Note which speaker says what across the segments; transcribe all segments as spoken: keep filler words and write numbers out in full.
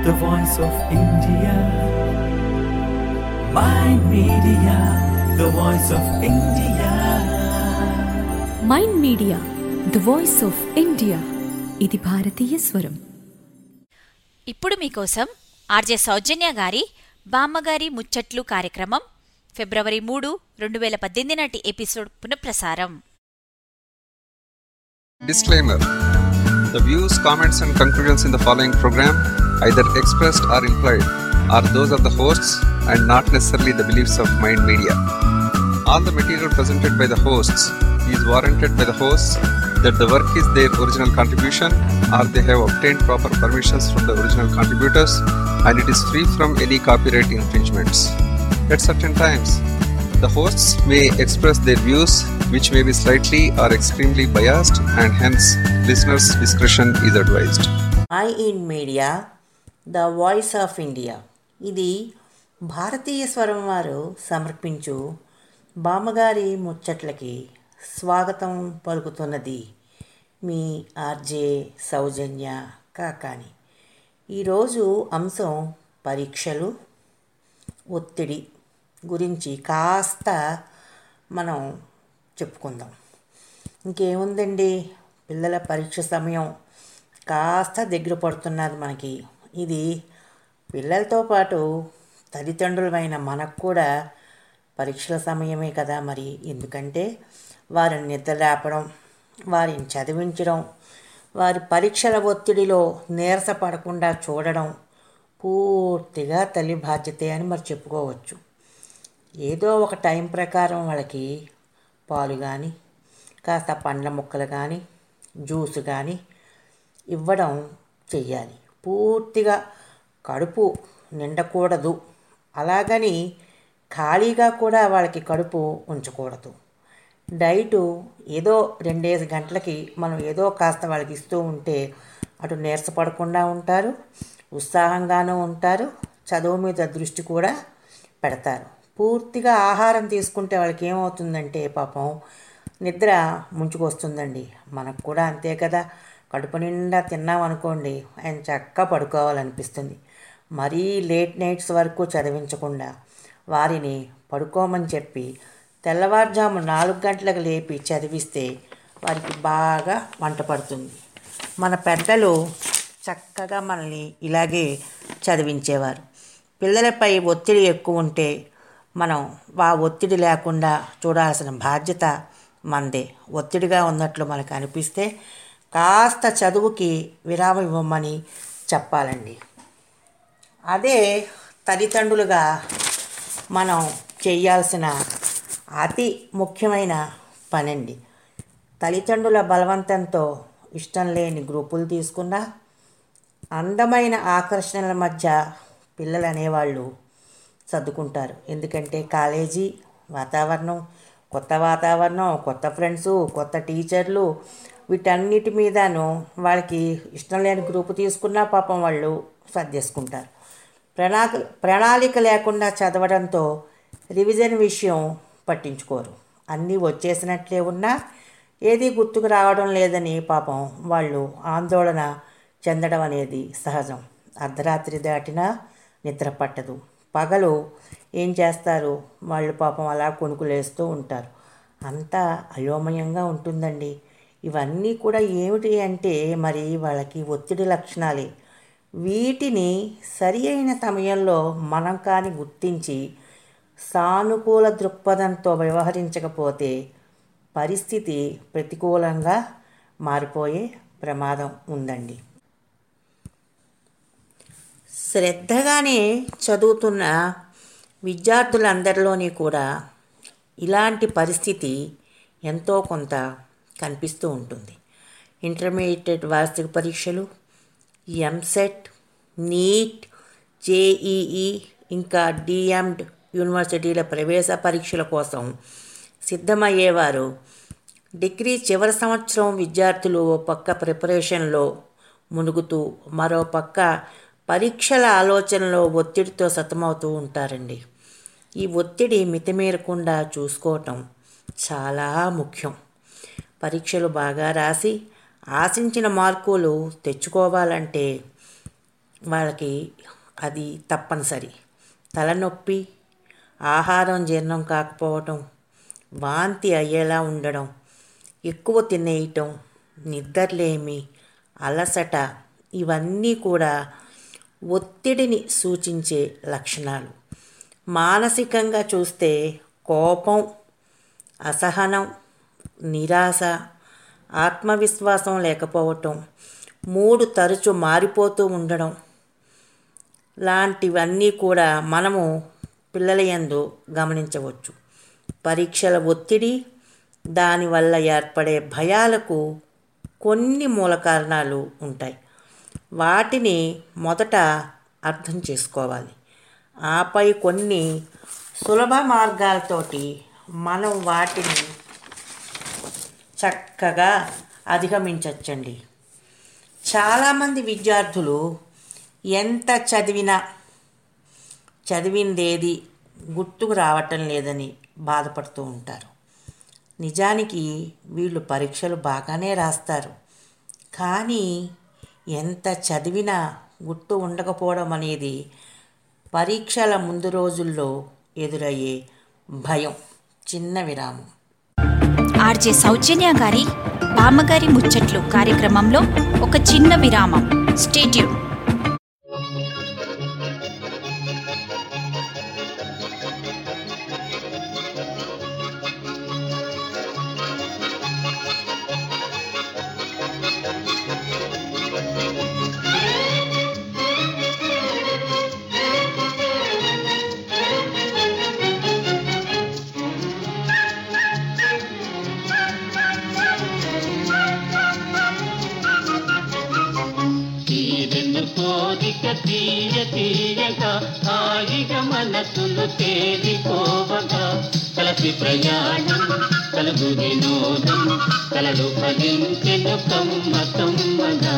Speaker 1: the voice of India. Mind Media, the voice of India.
Speaker 2: Mind Media the voice of India. ఇది భారతీయ స్వరం.
Speaker 3: ఇప్పుడు మీకోసం RJ సౌజన్య గారి బామ్మగారి ముచ్చట్లు కార్యక్రమం ఫిబ్రవరి మూడు రెండు వేల పద్దెనిమిది నాటి ఎపిసోడ్ పునఃప్రసారం.
Speaker 4: Disclaimer. The views, comments and conclusions in the following program, either expressed or implied, are those of the hosts and not necessarily the beliefs of Mind Media. All the material presented by the hosts is warranted by the hosts that the work is their original contribution or they have obtained proper permissions from the original contributors and it is free from any copyright infringements. At certain times, the hosts may express their views which may be slightly or extremely biased and hence listeners' discretion is advised.
Speaker 5: Mind Media the voice of India. ఇది భారతీయ స్వరం వారు సమర్పించు బామ్మగారి ముచ్చట్లకి స్వాగతం పలుకుతున్నది మీ RJ సౌజన్య కాకాని. ఈరోజు అంశం పరీక్షలు, ఒత్తిడి గురించి కాస్త మనం చెప్పుకుందాం. ఇంకేముందండి, పిల్లల పరీక్ష సమయం కాస్త దగ్గర పడుతున్నది మనకి. ఇది పిల్లలతో పాటు తల్లిదండ్రులమైన మనకు కూడా పరీక్షల సమయమే కదా. మరి ఎందుకంటే వారిని నిద్ర లేపడం, వారిని చదివించడం, వారి పరీక్షల ఒత్తిడిలో నీరసపడకుండా చూడడం పూర్తిగా తల్లి బాధ్యతే అని మరి చెప్పుకోవచ్చు. ఏదో ఒక టైం ప్రకారం వాళ్ళకి పాలు కానీ, కాస్త పండ్ల ముక్కలు కానీ, జ్యూస్ కానీ ఇవ్వడం చెయ్యాలి. పూర్తిగా కడుపు నిండకూడదు, అలాగని ఖాళీగా కూడా వాళ్ళకి కడుపు ఉంచకూడదు. డైటు ఏదో రెండేసి గంటలకి మనం ఏదో కాస్త వాళ్ళకి ఇస్తూ ఉంటే అటు నీరసపడకుండా ఉంటారు, ఉత్సాహంగానూ ఉంటారు, చదువు మీద దృష్టి కూడా పెడతారు. పూర్తిగా ఆహారం తీసుకుంటే వాళ్ళకి ఏమవుతుందంటే పాపం నిద్ర ముంచుకొస్తుందండి. మనకు కూడా అంతే కదా. కడుపు నిండా తిన్నామనుకోండి ఆయన చక్కగా పడుకోవాలనిపిస్తుంది. మరీ లేట్ నైట్స్ వరకు చదివించకుండా వారిని పడుకోమని చెప్పి తెల్లవారుజాము నాలుగు గంటలకు లేపి చదివిస్తే వారికి బాగా వంట పడుతుంది. మన పెద్దలు చక్కగా మనల్ని ఇలాగే చదివించేవారు. పిల్లలపై ఒత్తిడి ఎక్కువ ఉంటే మనం ఆ ఒత్తిడి లేకుండా చూడాల్సిన బాధ్యత మనదే. ఒత్తిడిగా ఉన్నట్లు మనకు అనిపిస్తే కాస్త చదువుకి విరామం ఇవ్వమని చెప్పాలండి. అదే తల్లిదండ్రులుగా మనం చేయాల్సిన అతి ముఖ్యమైన పనండి. తల్లిదండ్రుల బలవంతంతో ఇష్టం లేని గ్రూపులు తీసుకున్నా, అందమైన ఆకర్షణల మధ్య పిల్లలు అనేవాళ్ళు సర్దుకుంటారు. ఎందుకంటే కాలేజీ వాతావరణం, కొత్త వాతావరణం, కొత్త ఫ్రెండ్సు, కొత్త టీచర్లు, వీటన్నిటి మీదను వాళ్ళకి ఇష్టం లేని గ్రూపు తీసుకున్నా పాపం వాళ్ళు సర్దేసుకుంటారు. ప్రణాళిక ప్రణాళిక లేకుండా చదవడంతో రివిజన్ విషయం పట్టించుకోరు. అన్నీ వచ్చేసినట్లే ఉన్నా ఏది గుర్తుకు రావడం లేదని పాపం వాళ్ళు ఆందోళన చెందడం అనేది సహజం. అర్ధరాత్రి దాటినా నిద్ర పట్టదు. పగలు ఏం చేస్తారు, వాళ్ళు పాపం అలా కొనుక్కులేస్తూ ఉంటారు. అంతా అయోమయంగా ఉంటుందండి. ఇవన్నీ కూడా ఏమిటి అంటే మరి వాళ్ళకి ఒత్తిడి లక్షణాలే. వీటిని సరి అయిన సమయంలో మనం కానీ గుర్తించి సానుకూల దృక్పథంతో వ్యవహరించకపోతే పరిస్థితి ప్రతికూలంగా మారిపోయే ప్రమాదం ఉందండి. శ్రద్ధగానే చదువుతున్న విద్యార్థులందరిలోని కూడా ఇలాంటి పరిస్థితి ఎంతో కొంత కనిపిస్తూ ఉంటుంది. ఇంటర్మీడియట్ వార్షిక పరీక్షలు, ఎంసెట్, నీట్, జేఈఈ ఇంకా డిఎమ్డ్ యూనివర్సిటీల ప్రవేశ పరీక్షల కోసం సిద్ధమయ్యేవారు డిగ్రీ చివరి సంవత్సరం విద్యార్థులు ఓ పక్క ప్రిపరేషన్లో మునుగుతూ మరో పక్క పరీక్షల ఆలోచనలో ఒత్తిడితో సతమవుతూ ఉంటారండి. ఈ ఒత్తిడి మితిమీరకుండా చూసుకోవటం చాలా ముఖ్యం. పరీక్షలు బాగా రాసి ఆశించిన మార్కులు తెచ్చుకోవాలంటే వాళ్ళకి అది తప్పనిసరి. తలనొప్పి, ఆహారం జీర్ణం కాకపోవటం, వాంతి అయ్యేలా ఉండడం, ఎక్కువ తినేయటం, నిద్రలేమి, అలసట ఇవన్నీ కూడా ఒత్తిడిని సూచించే లక్షణాలు. మానసికంగా చూస్తే కోపం, అసహనం, నిరాశ, ఆత్మవిశ్వాసం లేకపోవటం, మూడు తరచు మారిపోతూ ఉండడం లాంటివన్నీ కూడా మనము పిల్లల యందు గమనించవచ్చు. పరీక్షల ఒత్తిడి, దానివల్ల ఏర్పడే భయాలకు కొన్ని మూల కారణాలు ఉంటాయి. వాటిని మొదట అర్థం చేసుకోవాలి. ఆపై కొన్ని సులభ మార్గాలతోటి మనం వాటిని చక్కగా అధిగమించవచ్చండి. చాలామంది విద్యార్థులు ఎంత చదివినా చదివిందేది గుర్తుకు రావటం లేదని బాధపడుతూ ఉంటారు. నిజానికి వీళ్ళు పరీక్షలు బాగానే రాస్తారు, కానీ ఎంత చదివినా గుర్తు ఉండకపోవడం అనేది పరీక్షల ముందు రోజుల్లో ఎదురయ్యే భయం. చిన్న విరామం.
Speaker 3: ఆర్జే సౌజన్య గారి బామ్మగారి ముచ్చట్లు కార్యక్రమంలో ఒక చిన్న విరామం. Stay tune.
Speaker 6: తీయ తీయగా హాయిగా మనసులు తేలిపోవగా కలసి ప్రయాణం కలుగు వినోదం కలలు ఫలించెను కమ్మ కమ్మగా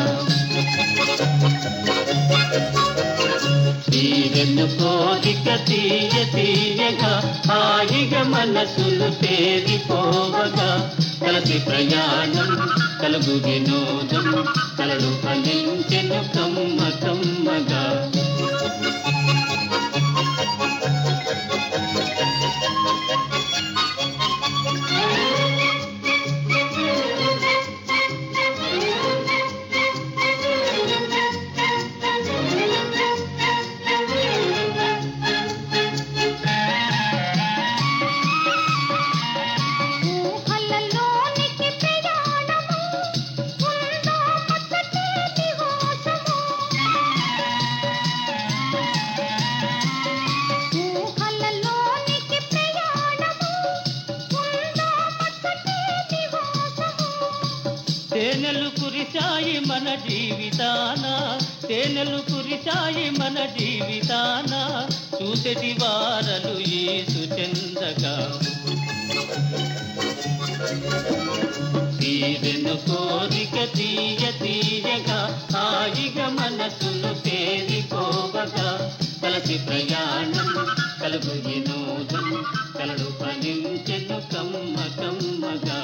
Speaker 6: తీరెన్ను కోరిక తీయ తీయగా హాయిగా మనసులు తేలిపోవగా కలసి ప్రయాణం కలుగు వినోదం కలలు ఫలించెను కమ్మ కమ్మగా తేనెలు కురిశాయి మన జీవితాన తేనెలు కురిశాయి మన జీవితాన చూసెటి వారలు యేసు చెందగా తీరెను కోరిక తీయ తీయగా హాయిగా మనసులు తేలిపోవగా కలసి ప్రయాణం కలుగు వినోదం కలడు ఫలించెను కమ్మ కమ్మగా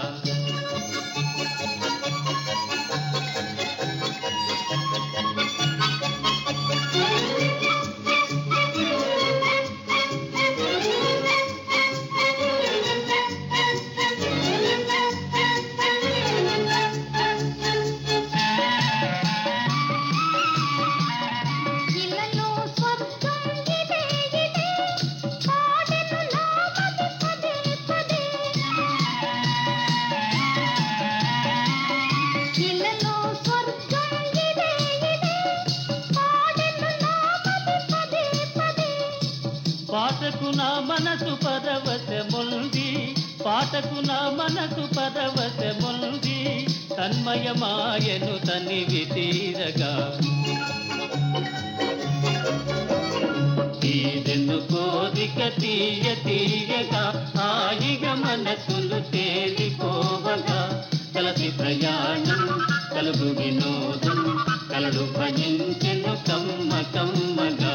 Speaker 6: పాటకు నా మనసు పరవశముంది పాటకు నా మనసు పరవశముంది తన్మయమాయను తనివి తీరగా తీరెను కోరిక తీయ తీయగా హాయిగా మనసులు తేలిపోవగా కలసి ప్రయాణం కలుగు వినోదం కలడు భజించెను కమ్మ కమ్మగా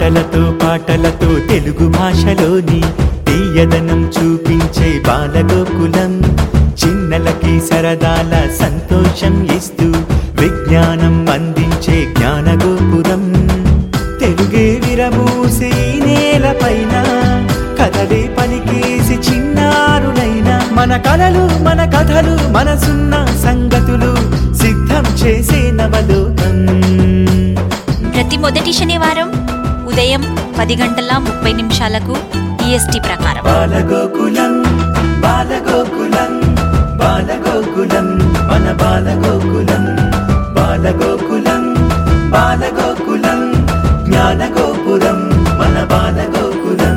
Speaker 1: ఆటలతో పాటలతో తెలుగు భాషలోని తీయదనం చూపించే బాలగోకులం, చిన్నలకి సరదాల సంతోషం ఇస్తూ విజ్ఞానం అందించే జ్ఞానగోపురం. తెలుగే విరమూసి నేలపైన కథలే పలికేసి చిన్నారులైన మన కలలు మన కథలు మనసున్న సంగతులు సిద్ధం చేసే నవలోకం.
Speaker 3: ప్రతి మొదటి శనివారం ఉదయం పది గంటల ముప్పై నిమిషాలకు ఈఎస్టీ ప్రకారం.
Speaker 1: బాలగోకులం బాలగోకులం బాలగోకులం మన బాలగోకులం, బాలగోకులం బాలగోకులం జ్ఞానగోపురం మన Balagokulam.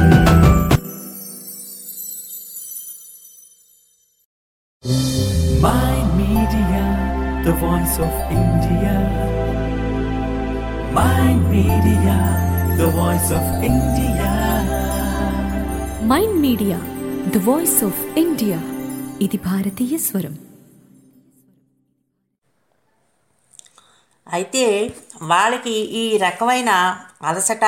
Speaker 1: Mind Media, the voice of India. Mind Media, the voice of India.
Speaker 2: Mind Media the voice of India. ఇది భారతీయ స్వరం.
Speaker 5: అయితే వాళ్ళకి ఈ రకమైన అలసట,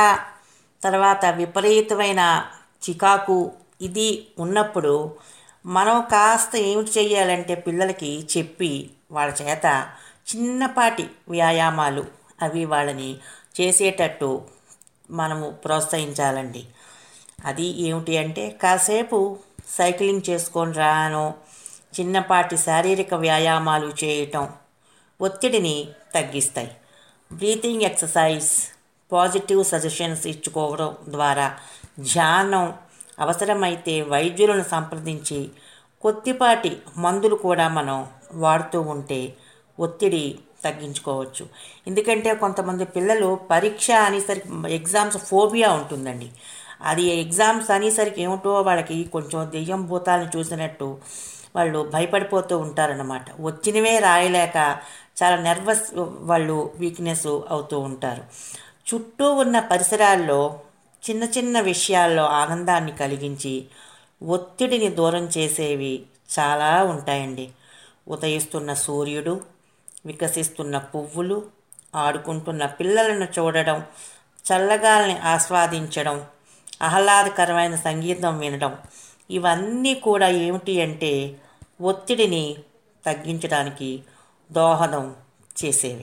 Speaker 5: తర్వాత విపరీతమైన చికాకు ఇది ఉన్నప్పుడు మనం కాస్త ఏమిటి చెయ్యాలంటే పిల్లలకి చెప్పి వాళ్ళ చేత చిన్నపాటి వ్యాయామాలు అవి వాళ్ళని చేసేటట్టు మనము ప్రోత్సహించాలండి. అది ఏమిటి అంటే కాసేపు సైక్లింగ్ చేసుకొని రానో చిన్నపాటి శారీరక వ్యాయామాలు చేయటం ఒత్తిడిని తగ్గిస్తాయి. బ్రీతింగ్ ఎక్సర్సైజ్, పాజిటివ్ సజెషన్స్ ఇచ్చుకోవడం ద్వారా, ధ్యానం, అవసరమైతే వైద్యులను సంప్రదించి కొద్దిపాటి మందులు కూడా మనం వాడుతూ ఉంటే ఒత్తిడి తగ్గించుకోవచ్చు. ఎందుకంటే కొంతమంది పిల్లలు పరీక్ష అనేసరికి ఎగ్జామ్స్ ఫోబియా ఉంటుందండి. అది ఎగ్జామ్స్ అనేసరికి ఏమిటో వాళ్ళకి కొంచెం దెయ్యం భూతాలను చూసినట్టు వాళ్ళు భయపడిపోతూ ఉంటారన్నమాట. వచ్చినవే రాయలేక చాలా నర్వస్, వాళ్ళు వీక్నెస్ అవుతూ ఉంటారు. చుట్టూ ఉన్న పరిసరాల్లో చిన్న చిన్న విషయాల్లో ఆనందాన్ని కలిగించి ఒత్తిడిని దూరం చేసేవి చాలా ఉంటాయండి. ఉదయిస్తున్న సూర్యుడు, వికసిస్తున్న పువ్వులు, ఆడుకుంటున్న పిల్లలను చూడడం, చల్లగాల్ని ఆస్వాదించడం, ఆహ్లాదకరమైన సంగీతం వినడం, ఇవన్నీ కూడా ఏమిటి అంటే ఒత్తిడిని తగ్గించడానికి దోహదం చేసేవి.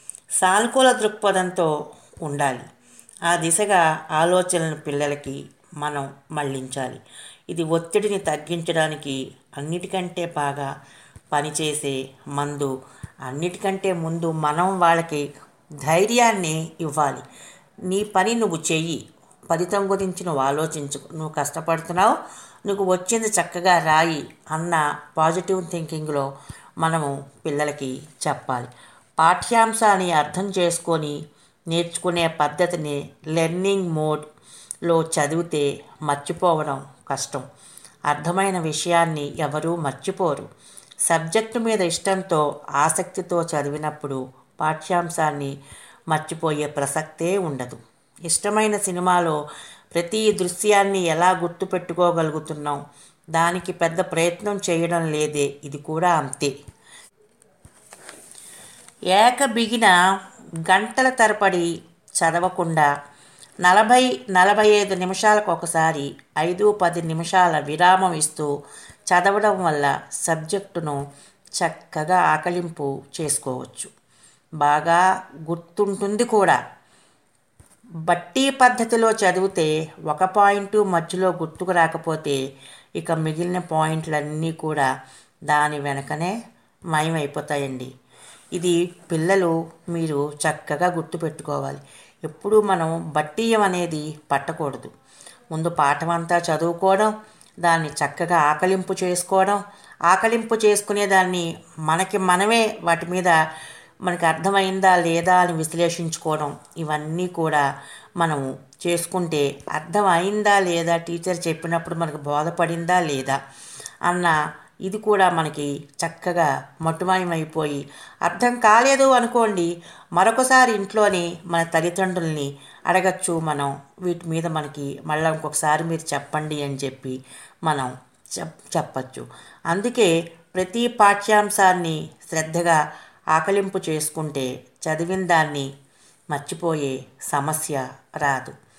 Speaker 5: సానుకూల దృక్పథంతో ఉండాలి. ఆ దిశగా ఆలోచనలను పిల్లలకి మనం మళ్ళించాలి. ఇది ఒత్తిడిని తగ్గించడానికి అన్నిటికంటే బాగా పనిచేసే మందు. అన్నిటికంటే ముందు మనం వాళ్ళకి ధైర్యాన్ని ఇవ్వాలి. నీ పని నువ్వు చెయ్యి, ఫలితం గురించి నువ్వు ఆలోచించు, నువ్వు కష్టపడుతున్నావు, నీకు వచ్చింది చక్కగా రాయి అన్న పాజిటివ్ థింకింగ్లో మనము పిల్లలకి చెప్పాలి. పాఠ్యాంశాన్ని అర్థం చేసుకొని నేర్చుకునే పద్ధతిని లెర్నింగ్ మోడ్లో చదివితే మర్చిపోవడం కష్టం. అర్థమైన విషయాన్ని ఎవరూ మర్చిపోరు. సబ్జెక్టు మీద ఇష్టంతో, ఆసక్తితో చదివినప్పుడు పాఠ్యాంశాన్ని మర్చిపోయే ప్రసక్తే ఉండదు. ఇష్టమైన సినిమాలో ప్రతి దృశ్యాన్ని ఎలా గుర్తుపెట్టుకోగలుగుతున్నాం, దానికి పెద్ద ప్రయత్నం చేయడం లేదే, ఇది కూడా అంతే. ఏక బిగిన గంటల తరబడి చదవకుండా నలభై నలభై ఐదు నిమిషాలకు ఒకసారి ఐదు పది నిమిషాల విరామం ఇస్తూ చదవడం వల్ల సబ్జెక్టును చక్కగా ఆకలింపు చేసుకోవచ్చు. బాగా గుర్తుంటుంది కూడా. బట్టి పద్ధతిలో చదివితే ఒక పాయింట్ మధ్యలో గుర్తుకు రాకపోతే ఇక మిగిలిన పాయింట్లన్నీ కూడా దాని వెనకనే మాయమైపోతాయండి. ఇది పిల్లలు మీరు చక్కగా గుర్తుపెట్టుకోవాలి. ఎప్పుడూ మనం బట్టీయం అనేది పట్టకూడదు. ముందు పాఠం అంతా చదువుకోవడం, దాన్ని చక్కగా ఆకలింపు చేసుకోవడం, ఆకలింపు చేసుకునే దాన్ని మనకి మనమే వాటి మీద మనకి అర్థమైందా లేదా అని విశ్లేషించుకోవడం, ఇవన్నీ కూడా మనము చేసుకుంటే అర్థం అయిందా లేదా, టీచర్ చెప్పినప్పుడు మనకు బోధపడిందా లేదా అన్న ఇది కూడా మనకి చక్కగా మటుమాయమైపోయి, అర్థం కాలేదు అనుకోండి మరొకసారి ఇంట్లోని మన తల్లిదండ్రుల్ని అడగచ్చు మనం, వీటి మీద మనకి మళ్ళీ ఇంకొకసారి మీరు చెప్పండి అని చెప్పి మనం చెప్ చెప్పచ్చు అందుకే ప్రతి పాఠ్యాంశాన్ని శ్రద్ధగా ఆకలింపు చేసుకుంటే చదివిన దాన్ని మర్చిపోయే సమస్య రాదు.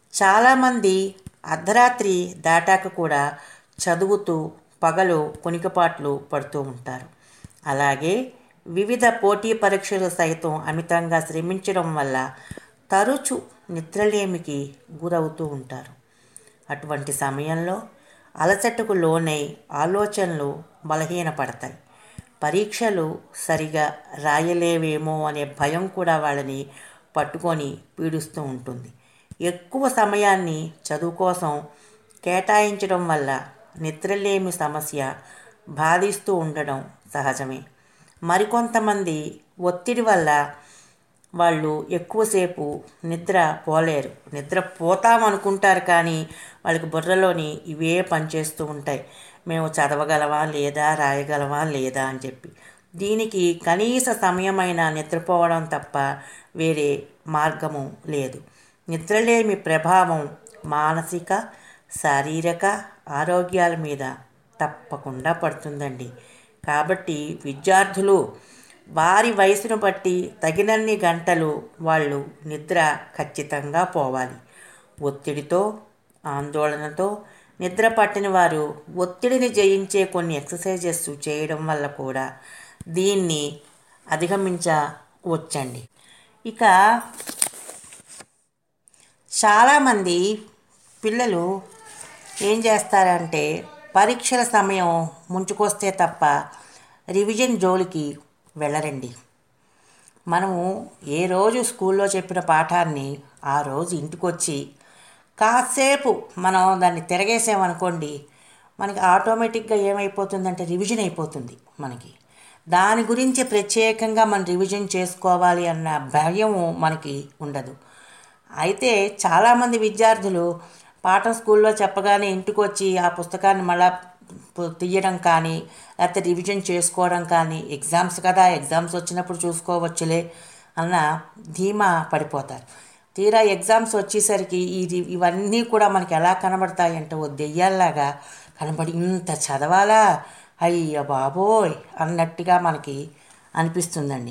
Speaker 5: చాలామంది అర్ధరాత్రి దాటాక కూడా చదువుతూ పగలు కొనికపాట్లు పడుతూ ఉంటారు. అలాగే వివిధ పోటీ పరీక్షలు సైతం అమితంగా శ్రమించడం వల్ల తరచు నిద్రలేమికి గురవుతూ ఉంటారు. అటువంటి సమయంలో అలసటకు లోనై ఆలోచనలు బలహీనపడతాయి. పరీక్షలు సరిగా రాయలేవేమో అనే భయం కూడా వాళ్ళని పట్టుకొని పీడిస్తూ ఉంటుంది. ఎక్కువ సమయాన్ని చదువు కోసం కేటాయించడం వల్ల నిద్రలేమి సమస్య బాధిస్తూ ఉండడం సహజమే. మరికొంతమంది ఒత్తిడి వల్ల వాళ్ళు ఎక్కువసేపు నిద్ర పోలేరు. నిద్ర పోతామనుకుంటారు కానీ వాళ్ళకి బుర్రలోని ఇవే పనిచేస్తూ ఉంటాయి. మేము చదవగలవా లేదా, రాయగలవా లేదా అని చెప్పి. దీనికి కనీస సమయమైన నిద్రపోవడం తప్ప వేరే మార్గము లేదు. నిద్రలేమి ప్రభావం మానసిక శారీరక ఆరోగ్యాల మీద తప్పకుండా పడుతుందండి. కాబట్టి విద్యార్థులు వారి వయసును బట్టి తగినన్ని గంటలు వాళ్ళు నిద్ర ఖచ్చితంగా పోవాలి. ఒత్తిడితో ఆందోళనతో నిద్ర పట్టిన వారు ఒత్తిడిని జయించే కొన్ని ఎక్సర్సైజెస్ చేయడం వల్ల కూడా దీన్ని అధిగమించవచ్చండి. ఇక చాలామంది పిల్లలు ఏం చేస్తారంటే పరీక్షల సమయం ముంచుకొస్తే తప్ప రివిజన్ జోలికి వెళ్ళరండి. మనము ఏ రోజు స్కూల్లో చెప్పిన పాఠాన్ని ఆ రోజు ఇంటికొచ్చి కాసేపు మనం దాన్ని తిరగేసామనుకోండి, మనకి ఆటోమేటిక్గా ఏమైపోతుందంటే రివిజన్ అయిపోతుంది. మనకి దాని గురించి ప్రత్యేకంగా మనం రివిజన్ చేసుకోవాలి అన్న భయం మనకి ఉండదు. అయితే చాలామంది విద్యార్థులు పాఠం స్కూల్లో చెప్పగానే ఇంటికి వచ్చి ఆ పుస్తకాన్ని మళ్ళా తీయడం కానీ లేకపోతే రివిజన్ చేసుకోవడం కానీ, ఎగ్జామ్స్ కదా ఎగ్జామ్స్ వచ్చినప్పుడు చూసుకోవచ్చులే అన్న ధీమా పడిపోతారు. తీరా ఎగ్జామ్స్ వచ్చేసరికి ఇది ఇవన్నీ కూడా మనకి ఎలా కనబడతాయి అంటే ఓ దెయ్యాల్లాగా కనబడి ఇంత చదవాలా అయ్య బాబోయ్ అన్నట్టుగా మనకి అనిపిస్తుందండి.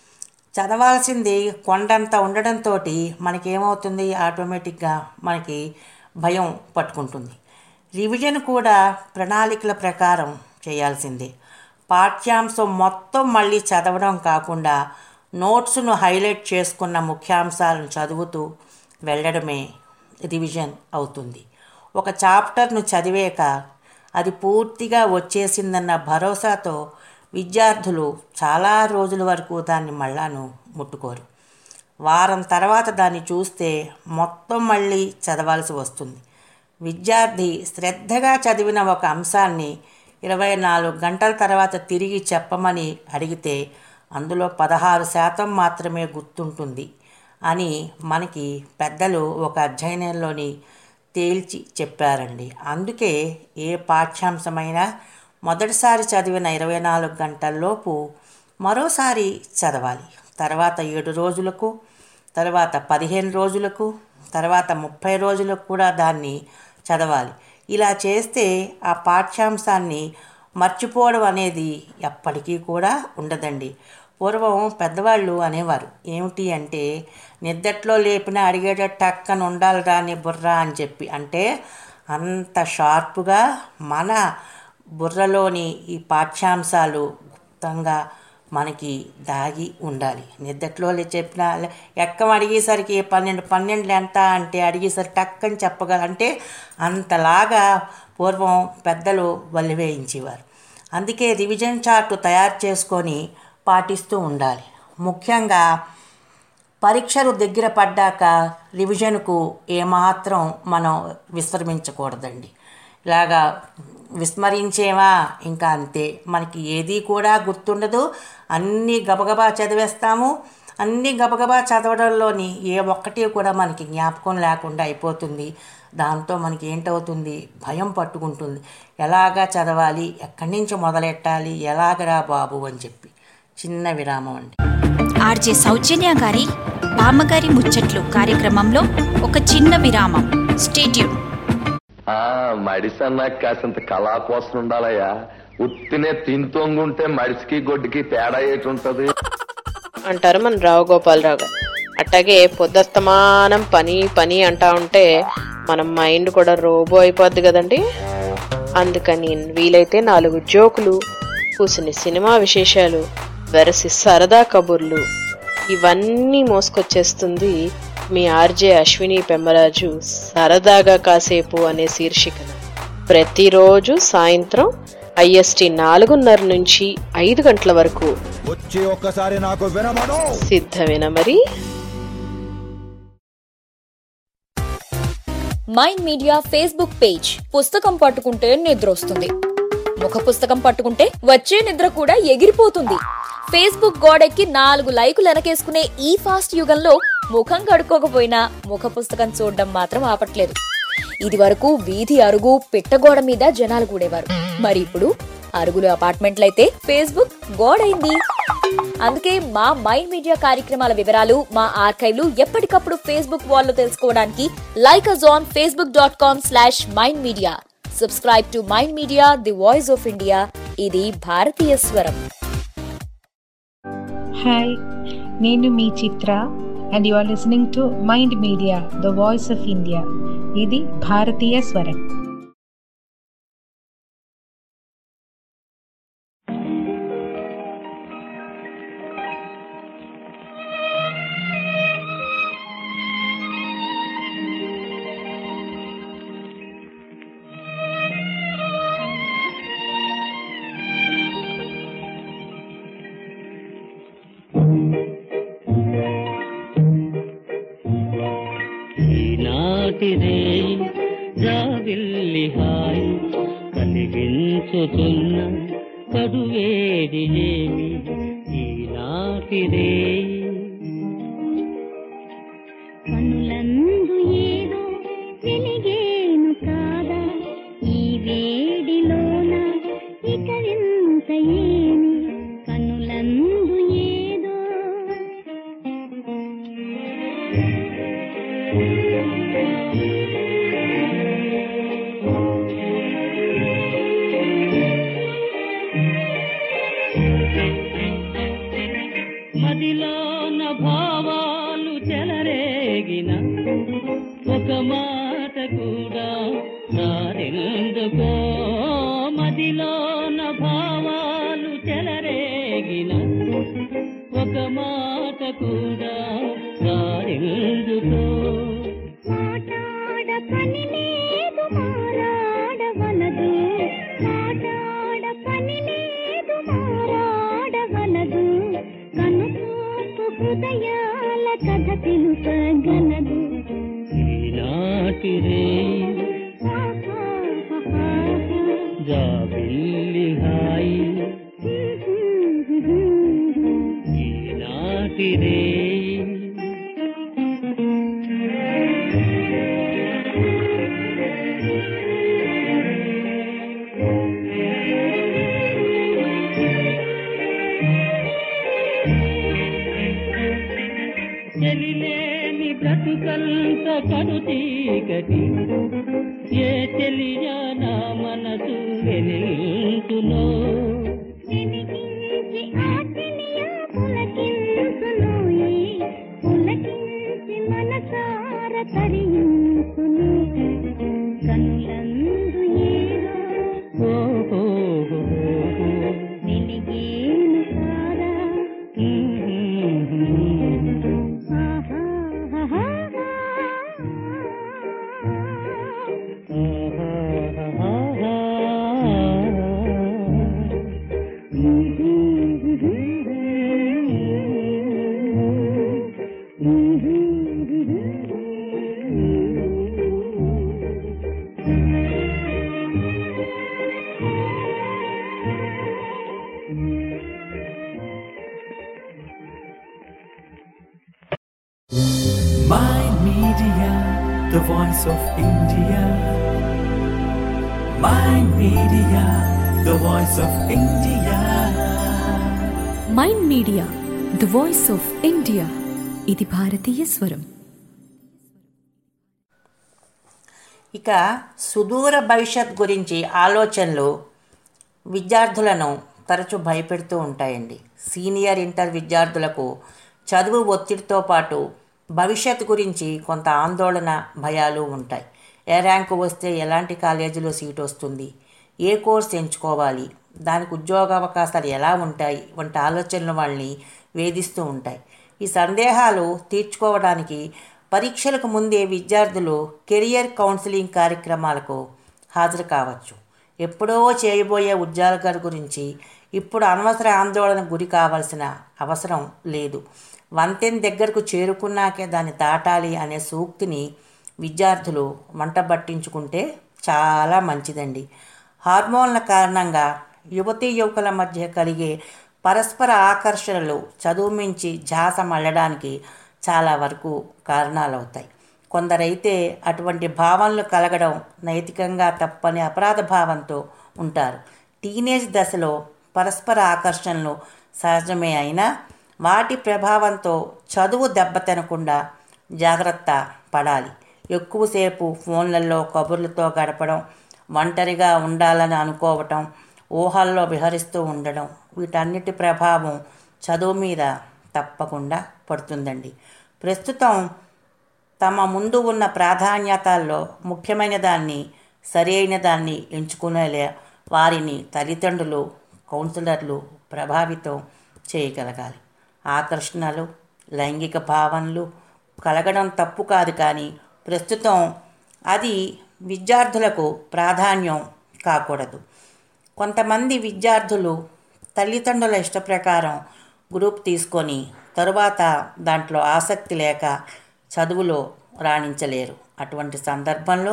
Speaker 5: చదవాల్సింది కొండంత ఉండడంతో మనకేమవుతుంది, ఆటోమేటిక్గా మనకి భయం పట్టుకుంటుంది. రివిజన్ కూడా ప్రణాళికల ప్రకారం చేయాల్సిందే. పాఠ్యాంశం మొత్తం మళ్ళీ చదవడం కాకుండా నోట్స్ను హైలైట్ చేసుకున్న ముఖ్యాంశాలను చదువుతూ వెళ్ళడమే రివిజన్ అవుతుంది. ఒక చాప్టర్ను చదివాక అది పూర్తిగా వచ్చేసిందన్న భరోసాతో విద్యార్థులు చాలా రోజుల వరకు దాన్ని మళ్ళాను ముట్టుకోరు. వారం తర్వాత దాన్ని చూస్తే మొత్తం మళ్ళీ చదవాల్సి వస్తుంది. విద్యార్థి శ్రద్ధగా చదివిన ఒక అంశాన్ని ఇరవై నాలుగు గంటల తర్వాత తిరిగి చెప్పమని అడిగితే అందులో పదహారు శాతం మాత్రమే గుర్తుంటుంది అని మనకి పెద్దలు ఒక అధ్యయనంలోని తేల్చి చెప్పారండి. అందుకే ఏ పాఠ్యాంశమైనా మొదటిసారి చదివిన ఇరవై నాలుగు గంటల్లోపు మరోసారి చదవాలి. తర్వాత ఏడు రోజులకు, తర్వాత పదిహేను రోజులకు, తర్వాత ముప్పై రోజులకు కూడా దాన్ని చదవాలి. ఇలా చేస్తే ఆ పాఠ్యాంశాన్ని మర్చిపోవడం అనేది ఎప్పటికీ కూడా ఉండదండి. పూర్వం పెద్దవాళ్ళు అనేవారు ఏమిటి అంటే, నిద్దట్లో లేపినా అడిగేటట్టు టక్కన ఉండాలి రాని బుర్ర అని చెప్పి. అంటే అంత షార్ప్గా మన బుర్రలోని ఈ పాఠ్యాంశాలు గుప్తంగా మనకి దాగి ఉండాలి. నిద్దట్లో చెప్పిన ఎక్కం అడిగేసరికి పన్నెండు పన్నెండు ఎంత అంటే అడిగేసరికి టక్కని చెప్పగల అంటే అంతలాగా పూర్వం పెద్దలు వల్లివేయించేవారు. అందుకే రివిజన్ చార్టు తయారు చేసుకొని పాటిస్తూ ఉండాలి. ముఖ్యంగా పరీక్షలు దగ్గర పడ్డాక రివిజన్కు ఏమాత్రం మనం విస్మరించకూడదండి. ఇలాగా విస్మరించేవా ఇంకా అంతే, మనకి ఏది కూడా గుర్తుండదు. అన్నీ గబగబా చదివేస్తాము. అన్నీ గబగబా చదవడంలోని ఏ ఒక్కటి కూడా మనకి జ్ఞాపకం లేకుండా అయిపోతుంది. దాంతో మనకి ఏంటవుతుంది, భయం పట్టుకుంటుంది. ఎలాగా చదవాలి, ఎక్కడి నుంచి మొదలెట్టాలి, ఎలాగరా బాబు అని చెప్పి. చిన్న విరామం అండి.
Speaker 3: ఆర్జే సౌజన్య గారి బామ్మగారి ముచ్చట్లు కార్యక్రమంలో ఒక చిన్న విరామం. Stay tune.
Speaker 7: మడిసన్నా కాసింత కళా కోసం ఉండాలయ్యా. ఉత్తినే తింతోంగుంటే మడిసికి గొడ్డుకి తేడా ఏటుంటది
Speaker 8: అంటారు మన రావు గోపాలరావు గారు. అట్లాగే పొద్దుస్తమానం పని పని అంటా ఉంటే మన మైండ్ కూడా రోబో అయిపోద్ది కదండి. అందుకని వీలైతే నాలుగు జోకులు, కూసుని సినిమా విశేషాలు, వెరసి సరదా కబుర్లు ఇవన్నీ మోసుకొచ్చేస్తుంది మీ ఆర్జే అశ్విని పెమ్మరాజు సరదాగా కాసేపు అనే శీర్షికన. ప్రతిరోజు సాయంత్రం ఐఎస్టీ నాలుగున్నర నుంచి ఐదు గంటల వరకు
Speaker 9: వచ్చి ఒక్కసారి నాకు వినమను.
Speaker 8: సిద్ధమేనా మరి?
Speaker 2: Mind Media Facebook page. పుస్తకం పట్టుకుంటే నిద్ర వస్తుంది, ముఖ పుస్తకం పట్టుకుంటే వచ్చే నిద్ర కూడా ఎగిరిపోతుంది. ఫేస్బుక్ గోడెక్కి నాలుగు లైకులు వెనకేసుకునే ఈ ఫాస్ట్ యుగంలో ముఖం కడుక్కోకపోయినా ముఖ పుస్తకం చూడడం మాత్రం ఆపట్లేదు. ఇది వరకు వీధి అరుగు పిట్టగోడ మీద జనాలు కూడేవారు, మరి ఇప్పుడు అరుగులు అపార్ట్మెంట్లయితే ఫేస్బుక్ గోడైంది. అందుకే మా మైండ్ మీడియా కార్యక్రమాల వివరాలు, మా ఆర్కైవ్లు ఎప్పటికప్పుడు ఫేస్బుక్ వాల్లో తెలుసుకోవడానికి like us on Facebook dot com slash Mind Media. Subscribe to Mind Media, the voice of India. ఇది భారతీయ స్వరం.
Speaker 10: హాయ్, నేను మీ Chitra and you are listening to Mind Media, the voice of India. ఇది భారతీయ స్వరం.
Speaker 6: ఈనాటిదే జాబిల్లి హాయి కలిగించుతున్న కడువేది ఏమి ఈనాటిదే.
Speaker 11: కనులందు ఏదో వెలిగేను కాదా ఈ వేడిలోన ఇక వింత ఏమి కనులందు ఏదో.
Speaker 6: మదిలోన భావాలు చెలరేగిన ఒక మాట కూడా నారెందుకో. మదిలోన భావాలు చెలరేగిన ఒక మాట కూడా నారెందుకో.
Speaker 11: మాట్లాడ పని లేదు మాట్లాడవలదు, మాట్లాడ పని లేదు మాట్లాడవలదు. కనుచూపు హృదయాల కథ తెలుపగలదు.
Speaker 6: ఈనాటిదే జాబిల్లి హాయి ఈనాటిదే. చెలిలేని బ్రతుకంత కడు చీకటి ఏ చెలియా నా మనసు వెలించునో.
Speaker 11: వెలిగించి ఆ చెలియా పులకించునోయి, పులకించి మనసార తరించును. కనులందు ఏదో వెలిగేను కాదా.
Speaker 1: Mind Media, the voice of India. Mind Media, the voice of India.
Speaker 2: Mind Media, the voice of India. ఇది భారతీయ స్వరం.
Speaker 5: ఇక సుదూర భవిష్యత్ గురించి ఆలోచనలు విద్యార్థులను తరచూ భయపెడుతూ ఉంటాయండి. సీనియర్ ఇంటర్ విద్యార్థులకు చదువు ఒత్తిడితో పాటు భవిష్యత్తు గురించి కొంత ఆందోళన, భయాలు ఉంటాయి. ఏ ర్యాంకు వస్తే ఎలాంటి కాలేజీలో సీట్ వస్తుంది, ఏ కోర్స్ ఎంచుకోవాలి, దానికి ఉద్యోగ అవకాశాలు ఎలా ఉంటాయి వంటి ఆలోచనలు వాళ్ళని వేధిస్తూ ఉంటాయి. ఈ సందేహాలు తీర్చుకోవడానికి పరీక్షలకు ముందే విద్యార్థులు కెరియర్ కౌన్సిలింగ్ కార్యక్రమాలకు హాజరు కావచ్చు. ఎప్పుడో చేయబోయే ఉద్యోగాల గురించి ఇప్పుడు అనవసర ఆందోళన గురి కావాల్సిన అవసరం లేదు. వంతెన దగ్గరకు చేరుకున్నాకే దాన్ని దాటాలి అనే సూక్తిని విద్యార్థులు వంట పట్టించుకుంటే చాలా మంచిదండి. హార్మోన్ల కారణంగా యువతీ యువకుల మధ్య కలిగే పరస్పర ఆకర్షణలు చదువు మించి ధ్యాస మళ్ళడానికి చాలా వరకు కారణాలవుతాయి. కొందరైతే అటువంటి భావనలు కలగడం నైతికంగా తప్పని అపరాధ భావంతో ఉంటారు. టీనేజ్ దశలో పరస్పర ఆకర్షణలు సహజమే అయినా వాటి ప్రభావంతో చదువు దెబ్బతినకుండా జాగ్రత్త పడాలి. ఎక్కువసేపు ఫోన్లలో కబుర్లతో గడపడం, ఒంటరిగా ఉండాలని అనుకోవటం, ఊహల్లో విహరిస్తూ ఉండడం, వీటన్నిటి ప్రభావం చదువు మీద తప్పకుండా పడుతుందండి. ప్రస్తుతం తమ ముందు ఉన్న ప్రాధాన్యతల్లో ముఖ్యమైన దాన్ని, సరైన దాన్ని ఎంచుకునేలే వారిని తల్లిదండ్రులు, కౌన్సిలర్లు ప్రభావితం చేయగలగాలి. ఆకర్షణలు, లైంగిక భావనలు కలగడం తప్పు కాదు, కానీ ప్రస్తుతం అది విద్యార్థులకు ప్రాధాన్యం కాకూడదు. కొంతమంది విద్యార్థులు తల్లిదండ్రుల ఇష్ట ప్రకారం గ్రూప్ తీసుకొని తరువాత దాంట్లో ఆసక్తి లేక చదువులో రాణించలేరు. అటువంటి సందర్భంలో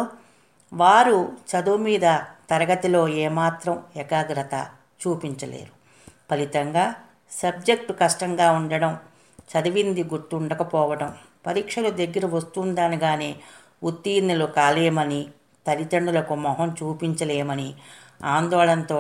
Speaker 5: వారు చదువు మీద తరగతిలో ఏమాత్రం ఏకాగ్రత చూపించలేరు. ఫలితంగా సబ్జెక్టు కష్టంగా ఉండడం, చదివింది గుర్తుండకపోవడం, పరీక్షలు దగ్గర వస్తుందనగానే ఉత్తీర్ణులు కాలేమని, తల్లిదండ్రులకు మొహం చూపించలేమని ఆందోళనతో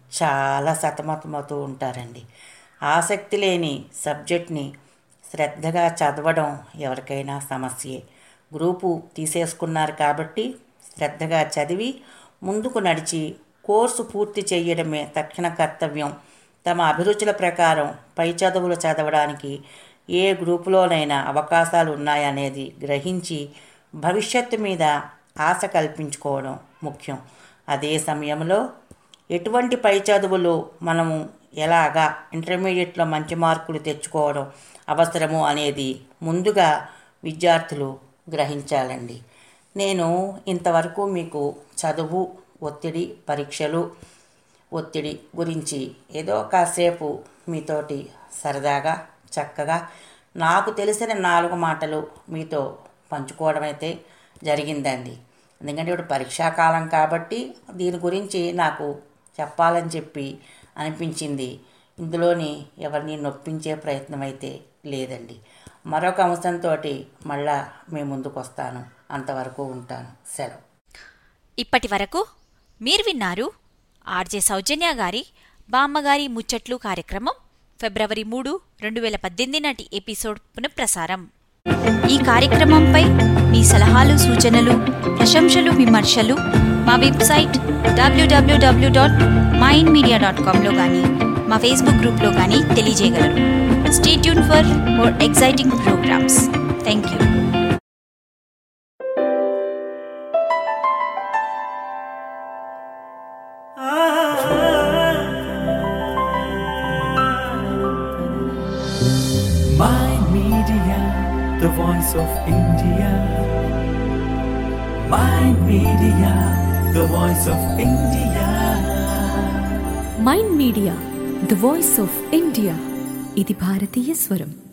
Speaker 5: చాలా సతమతమవుతూ ఉంటారండి. ఆసక్తి లేని సబ్జెక్ట్ని శ్రద్ధగా చదవడం ఎవరికైనా సమస్యే. గ్రూపు తీసేసుకున్నారు కాబట్టి శ్రద్ధగా చదివి ముందుకు నడిచి కోర్సు పూర్తి చేయడమే తక్షణ కర్తవ్యం. తమ అభిరుచుల ప్రకారం పై చదువులు చదవడానికి ఏ గ్రూపులోనైనా అవకాశాలు ఉన్నాయనేది గ్రహించి భవిష్యత్తు మీద ఆశ కల్పించుకోవడం ముఖ్యం. అదే సమయంలో ఎటువంటి పై చదువులు మనము ఎలాగా ఇంటర్మీడియట్లో మంచి మార్కులు తెచ్చుకోవడం అవసరము అనేది ముందుగా విద్యార్థులు గ్రహించాలండి. నేను ఇంతవరకు మీకు చదువు, ఒత్తిడి, పరీక్షలు, ఒత్తిడి గురించి ఏదో కాసేపు మీతోటి సరదాగా చక్కగా నాకు తెలిసిన నాలుగు మాటలు మీతో పంచుకోవడం అయితే జరిగిందండి. ఎందుకంటే ఇప్పుడు పరీక్షాకాలం కాబట్టి దీని గురించి నాకు చెప్పాలని చెప్పి అనిపించింది. ఇందులోని ఎవరిని నొప్పించే ప్రయత్నం అయితే లేదండి. మరొక అంశంతో మళ్ళా మీ ముందుకు వస్తాను. అంతవరకు ఉంటాను. సెలవు.
Speaker 3: ఇప్పటి వరకు మీరు విన్నారు ఆర్జే సౌజన్య గారి బామ్మగారి ముచ్చట్లు కార్యక్రమం ఫిబ్రవరి మూడు రెండు వేల పద్దెనిమిది నాటి ఎపిసోడ్ పునఃప్రసారం. ఈ కార్యక్రమంపై మీ సలహాలు, సూచనలు, ప్రశంసలు, విమర్శలు మా website W W W dot Mind Media dot కామ్లో కానీ మా ఫేస్బుక్ గ్రూప్లో కానీ తెలియజేయగలరు. Stay tune for more exciting programmes. Thank you.
Speaker 1: Mind Media, the voice of India. Mind Media, the voice of India.
Speaker 12: Mind Media the voice of India. ఇది భారతీయ స్వరం.